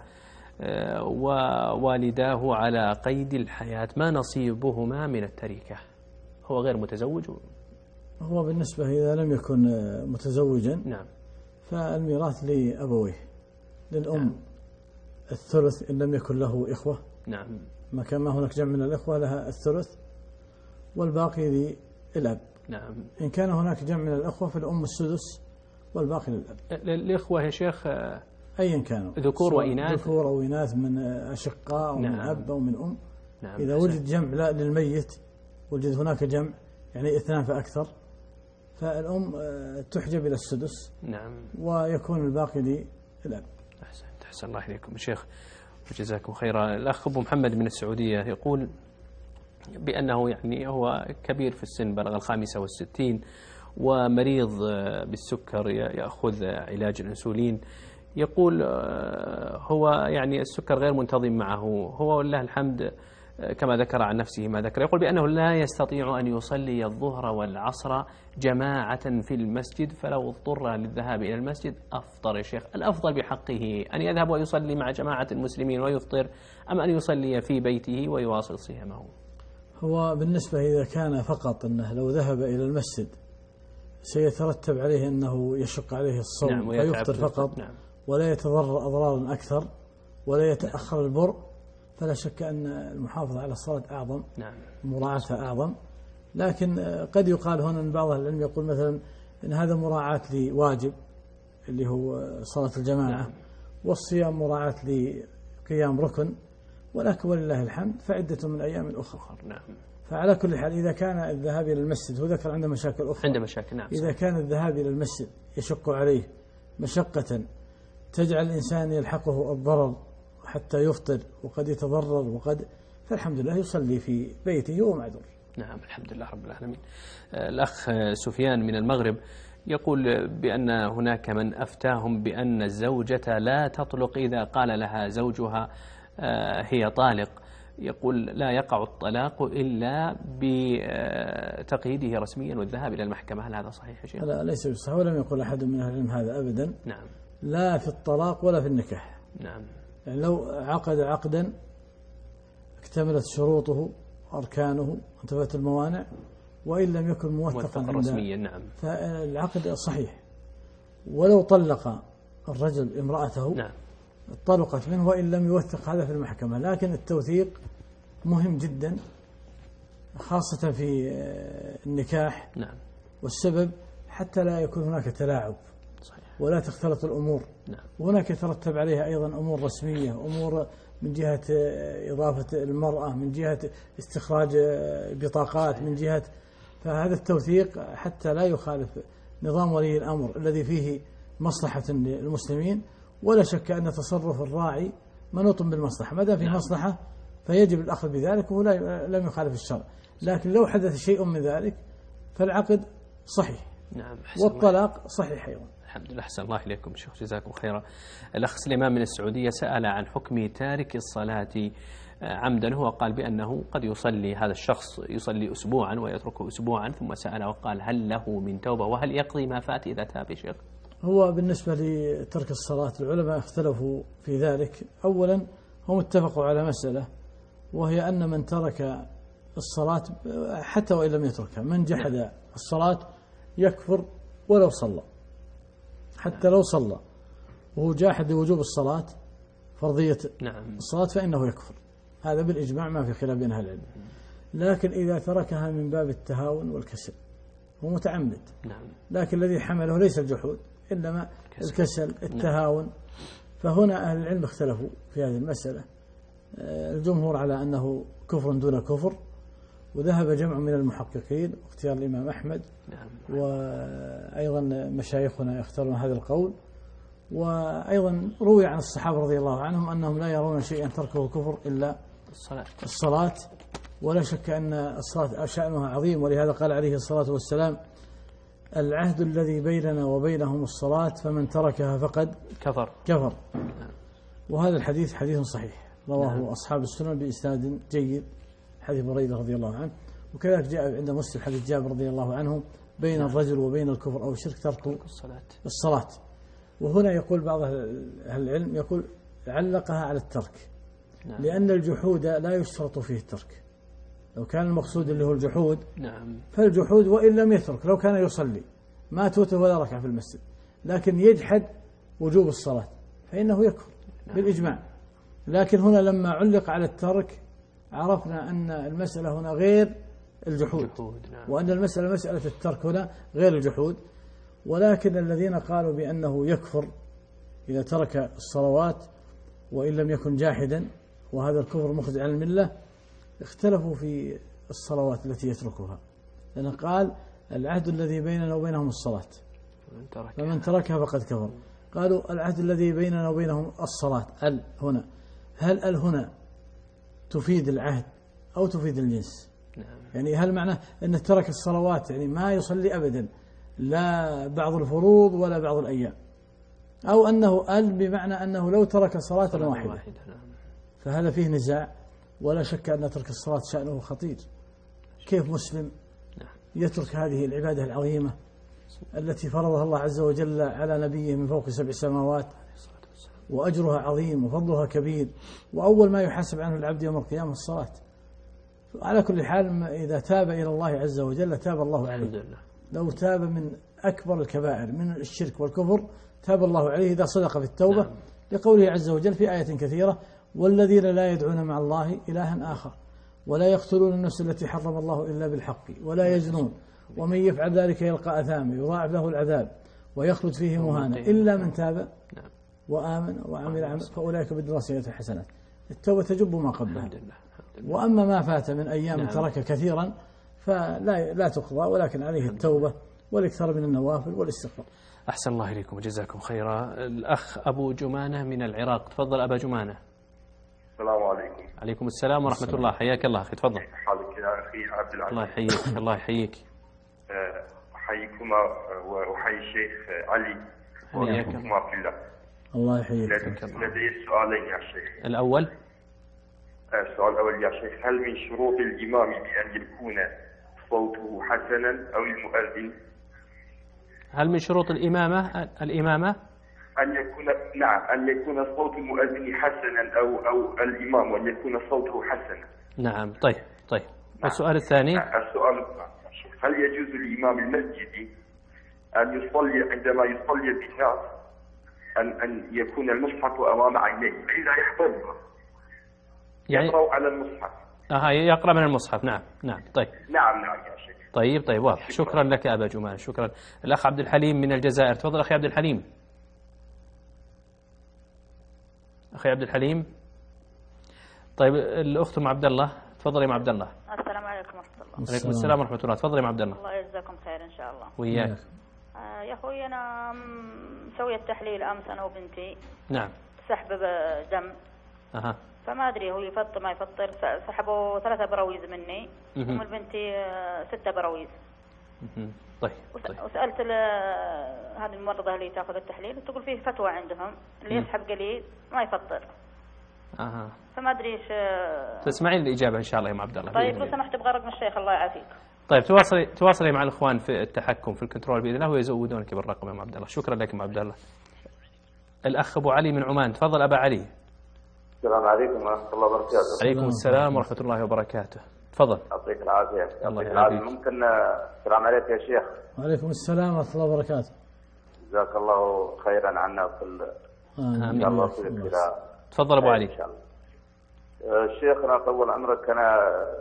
ووالداه على قيد الحياة، ما نصيبهما من التركة؟ هو غير متزوج. هو بالنسبة إذا لم يكن متزوجا نعم فالميراث لأبويه، للأم نعم. الثلث إن لم يكن له إخوة نعم. ما كان ما هناك جمع من الإخوة لها الثلث والباقي للأب نعم. إن كان هناك جمع من الأخوة فالأم السدس والباقي للأب. الإخوة يا شيخ أيا كانوا ذكور وإناث، ذكور أو إناث من أشقاء أو نعم. من أب أو من أم نعم. إذا وجد جمع لا للميت وجد هناك جمع يعني اثنان فأكثر فالأم تحجب إلى السدس. نعم. ويكون الباقي للأب. أحسنت، أحسن الله إليكم شيخ وجزاكم خيرا. الأخ أبو محمد من السعودية يقول بأنه يعني هو كبير في السن، بلغ الخامسة والستين، ومريض بالسكر، يأخذ علاج الأنسولين. يقول هو يعني السكر غير منتظم معه، هو والله الحمد كما ذكر عن نفسه ما ذكر. يقول بأنه لا يستطيع أن يصلي الظهر والعصر جماعة في المسجد، فلو اضطر للذهاب إلى المسجد أفطر. يا شيخ، الأفضل بحقه أن يذهب ويصلي مع جماعة المسلمين ويفطر، أم أن يصلي في بيته ويواصل صيامه؟ هو بالنسبة إذا كان فقط أنه لو ذهب إلى المسجد سيترتب عليه أنه يشق عليه الصوم، نعم، فيفطر فقط، نعم، ولا يتضرر أضرارا أكثر ولا يتأخر البر، فلا شك أن المحافظة على الصلاة أعظم، نعم، مراعاتها أعظم. لكن قد يقال هنا أن بعض العلم يقول مثلا أن هذا مراعاة لواجب اللي هو صلاة الجماعة، نعم، والصيام مراعاة لقيام ركن، ولكن ولله الحمد فعدة من أيام أخرى، نعم. فعلى كل حال إذا كان الذهاب إلى المسجد، هو ذكر عنده مشاكل أخرى، عنده مشاكل، نعم، إذا كان الذهاب إلى المسجد يشق عليه مشقة تجعل الإنسان يلحقه الضرر حتى يفطر وقد يتضرر وقد، فالحمد لله يصلي في بيته ومعذور. نعم، الحمد لله رب العالمين. الأخ سفيان من المغرب يقول بأن هناك من أفتاهم بأن الزوجة لا تطلق إذا قال لها زوجها هي طالق. يقول لا يقع الطلاق إلا بتقييده رسميا والذهاب إلى المحكمة. هل هذا صحيح يا شيخ؟ لا، ليس بصحيح، ولم يقل أحد من أهل العلم هذا أبدا، نعم، لا في الطلاق ولا في النكاح، نعم. يعني لو عقد عقدا اكتملت شروطه أركانه وانتفت الموانع وإن لم يكن موثقا رسميا، نعم، فالعقد صحيح. ولو طلق الرجل امرأته، نعم، طلقت منه وإن لم يوثق هذا في المحكمة، لكن التوثيق مهم جدا خاصة في النكاح، نعم، والسبب حتى لا يكون هناك تلاعب، صحيح، ولا تختلط الأمور، نعم، وهناك يترتب عليها أيضا أمور رسمية، أمور من جهة إضافة المرأة، من جهة استخراج بطاقات، صحيح، من جهة، فهذا التوثيق حتى لا يخالف نظام ولي الأمر الذي فيه مصلحة للمسلمين. ولا شك أن تصرف الراعي منوط بالمصلحة، ما دام في مصلحة فيجب الأخذ بذلك وهو لم يخالف الشرع. لكن لو حدث شيء من ذلك فالعقد صحيح، نعم، والطلاق صحيح أيضا. الحمد لله، أحسن الله إليكم شيخ جزاكم خيرا. الأخ سليمان من السعودية سأل عن حكم تارك الصلاة عمدا. هو قال بأنه قد يصلي هذا الشخص يصلي أسبوعا ويتركه أسبوعا، ثم سأل وقال هل له من توبة وهل يقضي ما فات إذا تاب يا شيخ؟ هو بالنسبة لترك الصلاة العلماء اختلفوا في ذلك. أولا هم اتفقوا على مسألة، وهي أن من ترك الصلاة حتى وإن لم يتركها، من جحد الصلاة يكفر ولو صلى، حتى لو صلى وهو جاحد لوجوب الصلاة فرضية الصلاة فإنه يكفر، هذا بالإجماع ما في خلاف بين أهل العلم. لكن إذا تركها من باب التهاون والكسل هو متعمد، لكن الذي حمله ليس الجحود إنما الكسل، التهاون، فهنا أهل العلم اختلفوا في هذه المسألة. الجمهور على أنه كفر دون كفر، وذهب جمع من المحققين واختيار الإمام أحمد، وأيضا مشايخنا يختارون هذا القول. وأيضا روي عن الصحابة رضي الله عنهم أنهم لا يرون شيئا تركه كفر إلا الصلاة. الصلاة ولا شك أن الصلاة شأنها عظيم، ولهذا قال عليه الصلاة والسلام العهد الذي بيننا وبينهم الصلاة فمن تركها فقد كفر كفر وهذا الحديث حديث صحيح رواه نعم. أصحاب السنن بإسناد جيد، حديث بريدة رضي الله عنه. وكذلك جاء عند مسلم حديث جابر رضي الله عنه بين نعم. الرجل وبين الكفر أو الشرك ترك الصلاة. الصلاة. وهنا يقول بعض أهل العلم يقول علقها على الترك، نعم. لأن الجحود لا يشترط فيه الترك. لو كان المقصود اللي هو الجحود، نعم. فالجحود وإن لم يترك، لو كان يصلي ما توته ولا ركع في المسجد لكن يجحد وجوب الصلاة فإنه يكفر، نعم. بالإجماع. لكن هنا لما علق على الترك عرفنا أن المسألة هنا غير الجحود، نعم. وأن المسألة مسألة الترك هنا غير الجحود. ولكن الذين قالوا بأنه يكفر إذا ترك الصلوات وإن لم يكن جاحدا وهذا الكفر مخرج عن الملة اختلفوا في الصلوات التي يتركها، لأنه قال العهد الذي بيننا وبينهم الصلاة، فمن تركها فقد كفر. قالوا العهد الذي بيننا وبينهم الصلاة، ال هنا، هل ال هنا تفيد العهد أو تفيد الجنس؟ يعني هل معناه أنه ترك الصلوات يعني ما يصلي أبدا، لا بعض الفروض ولا بعض الأيام، أو أنه ال بمعنى أنه لو ترك صلاة واحدة؟ فهذا فيه نزاع، ولا شك أن ترك الصلاة شأنه خطير. كيف مسلم يترك هذه العبادة العظيمة التي فرضها الله عز وجل على نبيه من فوق سبع سماوات، وأجرها عظيم وفضلها كبير، وأول ما يحاسب عنه العبد يوم القيامة الصلاة. على كل حال إذا تاب إلى الله عز وجل تاب الله عليه. لو تاب من أكبر الكبائر من الشرك والكفر تاب الله عليه إذا صدق في التوبة، لقوله عز وجل في آية كثيرة: والذين لا يدعون مع الله إلها آخر ولا يقتلون النفس التي حرم الله إلا بالحق ولا يزنون ومن يفعل ذلك يلقى أثاما يضاعف له العذاب ويخلد فيه مهانا إلا من تاب وآمن وعمل عمل فأولئك بدل سيئات الحسنات. التوبة تجب ما قبلها. وأما ما فات من أيام ترك كثيرا فلا لا تقضى، ولكن عليه التوبة والاكثار من النوافل والاستغفار. أحسن الله إليكم وجزاكم خيرا. الأخ أبو جمانة من العراق، تفضل أبا جمانة. السلام عليكم. عليكم السلام ورحمة السلام. الله، حياك الله أخي، تفضل. حالك يا أخي عبد العزيز؟ الله يحييك. الله يحييك. أحييكما وأحيي الشيخ علي وأحييكما في الله. الله يحييك. لدي سؤالين يا شيخ. الأول، السؤال الأول يا شيخ: هل من شروط الإمام بأن يكون صوته حسنا أو المؤذن؟ هل من شروط الإمامة الإمامة أن يكون نعم أن يكون صوت المؤذن حسنا أو أو الإمام وأن يكون صوته حسنا؟ نعم. طيب طيب نعم. السؤال الثاني: نعم. السؤال الثاني: هل يجوز للإمام المسجد أن يصلي عندما يصلي بالناس أن أن يكون المصحف أمام عينيه إذا يحفظها؟ يعني يقرأ على المصحف. آه يقرأ من المصحف. نعم نعم. طيب نعم نعم يا شيخ. طيب طيب واضح. شكرا, شكرا لك أبا جمال. شكرا. الأخ عبد الحليم من الجزائر، تفضل أخي عبد الحليم. أخي عبد الحليم. طيب الأخت أم عبد الله، تفضل يا أم عبد الله. السلام عليكم ورحمة الله. وعليكم السلام ورحمة الله، تفضل يا أم عبد الله. الله يجزاكم خير إن شاء الله. وياك. آه يا أخوي أنا مسوية تحليل أمس أنا وبنتي. نعم. سحب دم. أها. فما أدري هو يفطر ما يفطر، سحبوا ثلاثة براويز مني ومن بنتي ستة براويز. طيب طيب. وسألت هذه الممرضة اللي تأخذ التحليل تقول فيه فتوى عندهم اللي يسحب قليل ما يفطر. أها. فما أدري إيش. تسمعين الإجابة إن شاء الله يا أم عبد الله. طيب لو سمحت أبغى رقم الشيخ الله يعافيك. طيب تواصلي تواصلي مع الإخوان في التحكم في الكنترول بإذن الله ويزودونك بالرقم يا أم عبد الله. شكرا لك يا أم عبد الله. الأخ أبو علي من عمان، تفضل أبا علي. السلام عليكم ورحمة الله وبركاته. عليكم السلام ورحمة الله وبركاته. تفضل. يعطيك العافية. الله يعافيك. ممكن السلام عليك يا شيخ. وعليكم السلام ورحمة الله وبركاته. جزاك الله خيرا عنا كل. آمين. إن شاء الله تصير. تفضل أبو علي. إن شاء الله. الشيخ أنا طول عمرك أنا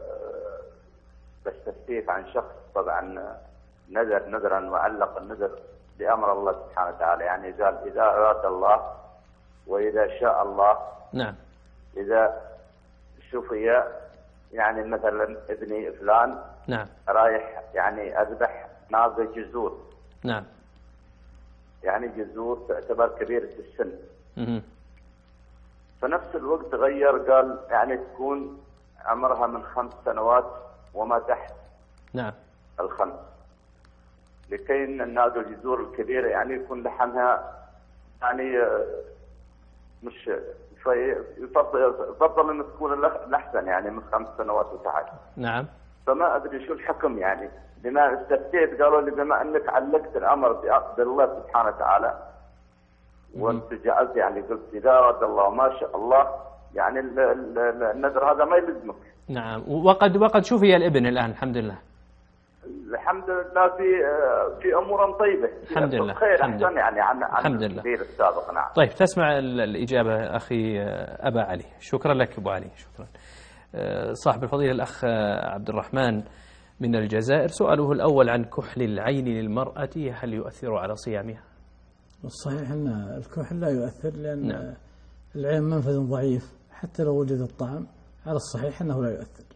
بستفتيك عن شخص طبعا نذر نذرا وعلق النذر بأمر الله سبحانه وتعالى، يعني قال إذا أراد الله وإذا شاء الله. نعم. إذا شفي يعني مثلا ابني فلان نعم رايح يعني أذبح ناقة جزور. نعم. يعني جزور تعتبر كبيرة السن. اها. فنفس الوقت غير قال يعني تكون عمرها من خمس سنوات وما تحت. نعم. الخمس، لكي الناقة الجزور الكبيرة يعني يكون لحمها يعني مش يفضل يفضل ان تكون الاحسن يعني من خمس سنوات وتحت. نعم. فما ادري شو الحكم يعني، بما استفتيت قالوا لي بما انك علقت الامر بالله سبحانه وتعالى وانت جعلت يعني قلت اذا اراد الله ما شاء الله يعني النذر هذا ما يلزمك. نعم. وقد وقد شوفي الابن الان الحمد لله. الحمد لله في في امور طيبه. الحمد لله. خير الحمد احسن يعني عن الحمد لله. السابق. نعم. طيب تسمع الاجابه اخي ابا علي. شكرا لك ابو علي. شكرا. صاحب الفضيله الاخ عبد الرحمن من الجزائر، سؤاله الاول عن كحل العين للمراه هل يؤثر على صيامها؟ الصحيح ان الكحل لا يؤثر لان نعم. العين منفذ ضعيف حتى لو وجد الطعام، على الصحيح انه لا يؤثر.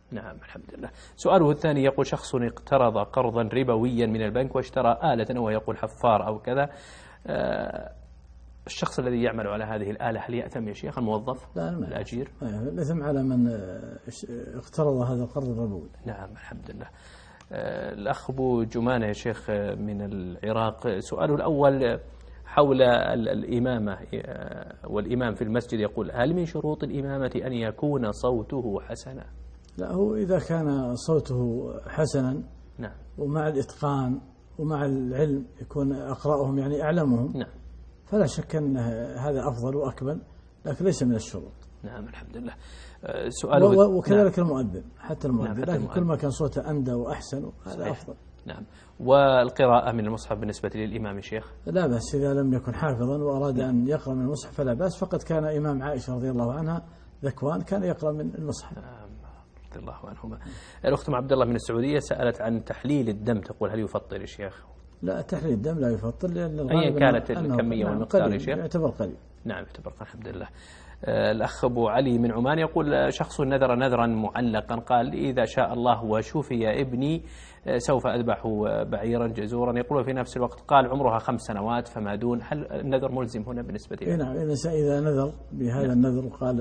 نعم الحمد لله. سؤاله الثاني يقول شخص اقترض قرضا ربويا من البنك واشترى آلة وهو يقول حفار أو كذا، آه الشخص الذي يعمل على هذه الآلة هل يأثم يا شيخ الموظف لا الأجير؟ الإثم على من اقترض هذا القرض الربوي. نعم الحمد لله. آه الأخ أبو جمانة يا شيخ من العراق، سؤاله الأول حول الإمامة والإمام في المسجد، يقول هل من شروط الإمامة أن يكون صوته حسنا؟ لا، هو إذا كان صوته حسنا نعم ومع الإتقان ومع العلم يكون أقرأهم يعني أعلمهم نعم فلا شك أن هذا أفضل وأكمل، لكن ليس من الشروط. نعم الحمد لله. سؤاله وكذلك نعم. المؤذن حتى المؤذن نعم، لكن كل ما كان صوته أندى وأحسن هذا صحيح. أفضل. نعم. والقراءة من المصحف بالنسبة للإمام الشيخ لا بأس إذا لم يكن حافظا وأراد نعم. أن يقرأ من المصحف فلا بأس، فقد كان إمام عائشة رضي الله عنها ذكوان كان يقرأ من المصحف. نعم رضي الله عنهما. الأخت عبد الله من السعودية سألت عن تحليل الدم، تقول هل يفطر يا شيخ؟ لا، تحليل الدم لا يفطر، لأن أيا كانت الكمية والمقدار يا شيخ يعتبر قليل. نعم يعتبر قليل الحمد لله. الأخ أبو علي من عمان يقول شخص نذر نذرا معلقا، قال إذا شاء الله وشفي ابني سوف أذبح بعيرا جزورا، يقول في نفس الوقت قال عمرها خمس سنوات فما دون، هل النذر ملزم هنا بالنسبة له؟ نعم إذا نذر بهذا نعم. النذر وقال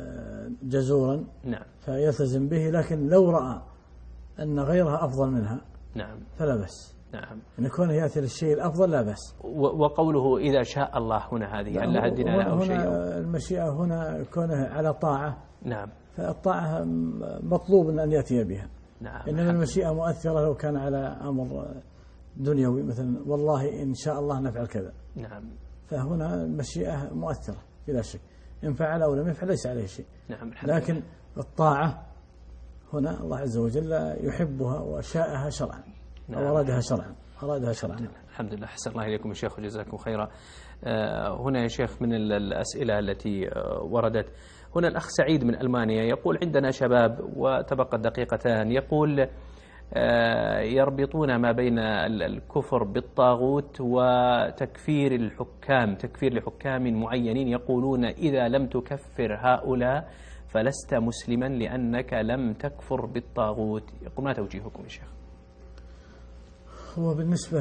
جزورا نعم فيلتزم به، لكن لو رأى أن غيرها أفضل منها نعم فلا بأس. نعم إن كونه يأتي للشيء الأفضل لا بأس. وقوله إذا شاء الله هنا هذه هل لها دلالة أو شيء؟ هنا المشيئة هنا كونه على طاعة نعم، فالطاعة مطلوب أن يأتي بها نعم. إنما المشيئة مؤثرة لو كان على أمر دنيوي مثلا والله إن شاء الله نفعل كذا نعم، فهنا المشيئة مؤثرة بلا شك، إن فعل أو لم يفعل ليس عليه شيء. نعم. لكن الطاعة هنا الله عز وجل يحبها وشاءها شرعا نعم. أو أرادها شرعا أرادها شرعا. الحمد لله. حسن الله إليكم يا شيخ وجزاكم خيرا. آه هنا يا شيخ من الأسئلة التي آه وردت هنا الأخ سعيد من ألمانيا يقول عندنا شباب وتبقى دقيقتان، يقول آه يربطون ما بين الكفر بالطاغوت وتكفير الحكام، تكفير لحكام معينين، يقولون إذا لم تكفر هؤلاء فلست مسلما لأنك لم تكفر بالطاغوت، يقول ما توجيهكم يا شيخ؟ هو بالنسبة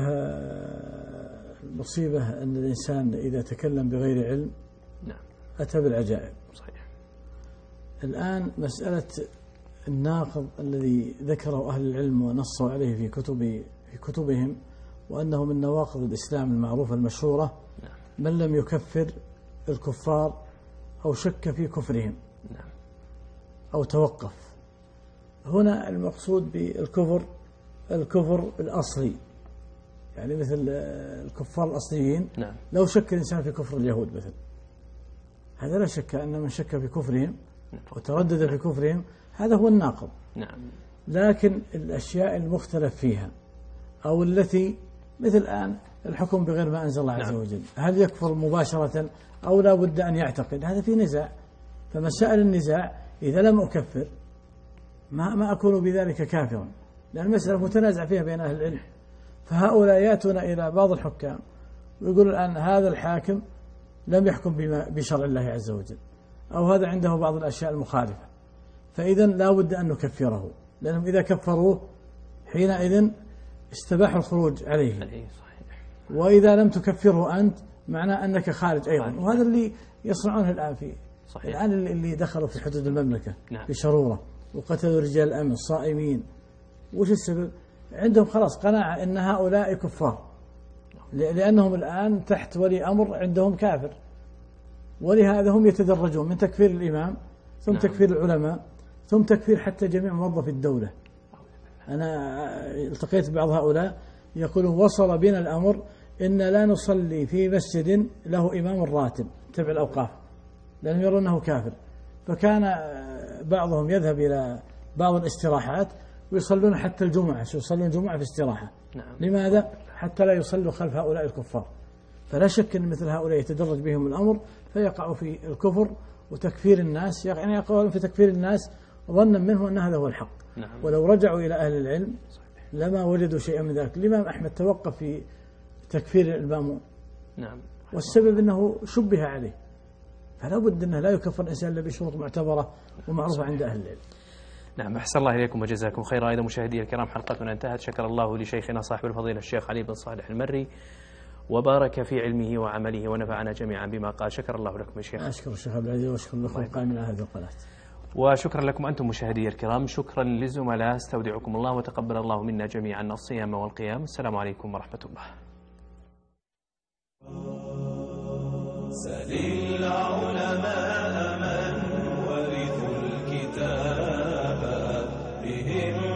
المصيبة أن الإنسان إذا تكلم بغير علم نعم أتى بالعجائب. صحيح. الآن مسألة الناقض الذي ذكره أهل العلم ونصوا عليه في كتب في كتبهم وأنه من نواقض الإسلام المعروفة المشهورة نعم. من لم يكفر الكفار أو شك في كفرهم نعم. أو توقف. هنا المقصود بالكفر الكفر الأصلي، يعني مثل الكفار الأصليين نعم. لو شك الإنسان في كفر اليهود مثلا هذا لا شك أن من شك في كفرهم وتردد في كفرهم هذا هو الناقض نعم. لكن الأشياء المختلف فيها أو التي مثل الآن الحكم بغير ما أنزل الله عز نعم. وجل، هل يكفر مباشرة أو لا بد أن يعتقد؟ هذا في نزاع. فمسائل النزاع إذا لم أكفر ما ما أكون بذلك كافرا، لأن المسألة متنازع فيها بين أهل العلم. فهؤلاء يأتون إلى بعض الحكام ويقول الآن هذا الحاكم لم يحكم بما بشرع الله عز وجل أو هذا عنده بعض الأشياء المخالفة، فإذا لا بد أن نكفره، لأنهم إذا كفروه حينئذ استباح الخروج عليه. وإذا لم تكفره أنت معناه أنك خارج أيضا. وهذا اللي يصنعونه الآن في صحيح. الآن اللي دخلوا في حدود المملكة نعم. بشرورة وقتلوا رجال الأمن الصائمين. وش السبب؟ عندهم خلاص قناعة أن هؤلاء كفار لأنهم الآن تحت ولي أمر عندهم كافر، ولهذا هم يتدرجون من تكفير الإمام ثم نعم. تكفير العلماء ثم تكفير حتى جميع موظفي الدولة. أنا التقيت ببعض هؤلاء يقولون وصل بنا الأمر إن لا نصلي في مسجد له إمام راتب تبع الأوقاف لأنهم يرون أنه كافر. فكان بعضهم يذهب إلى بعض الاستراحات ويصلون حتى الجمعة، يصلون الجمعة في استراحة. نعم. لماذا؟ حتى لا يصلوا خلف هؤلاء الكفار. فلا شك أن مثل هؤلاء يتدرج بهم الأمر فيقعوا في الكفر وتكفير الناس، يعني يقعون في تكفير الناس ظنا منه أن هذا هو الحق. نعم. ولو رجعوا إلى أهل العلم لما وجدوا شيئا من ذلك. الإمام أحمد توقف في تكفير المامون نعم. والسبب أنه شبه عليه، فلا بد أنه لا يكفر الإنسان إلا بشروط معتبرة ومعروفة عند أهل العلم. نعم، أحسن الله إليكم وجزاكم خيرا. أيضا مشاهدي الكرام، حلقتنا انتهت. شكر الله لشيخنا صاحب الفضيلة الشيخ علي بن صالح المري، وبارك في علمه وعمله ونفعنا جميعا بما قال. شكر الله لكم يا شيخ. أشكر الشيخ عبد العزيز وأشكر الأخوة القائمين على هذه القناة. وشكرا لكم أنتم مشاهدي الكرام. شكرا للزملاء. استودعكم الله وتقبل الله منا جميعا الصيام والقيام. السلام عليكم ورحمة الله. سل العلماء من ورثوا الكتاب بهم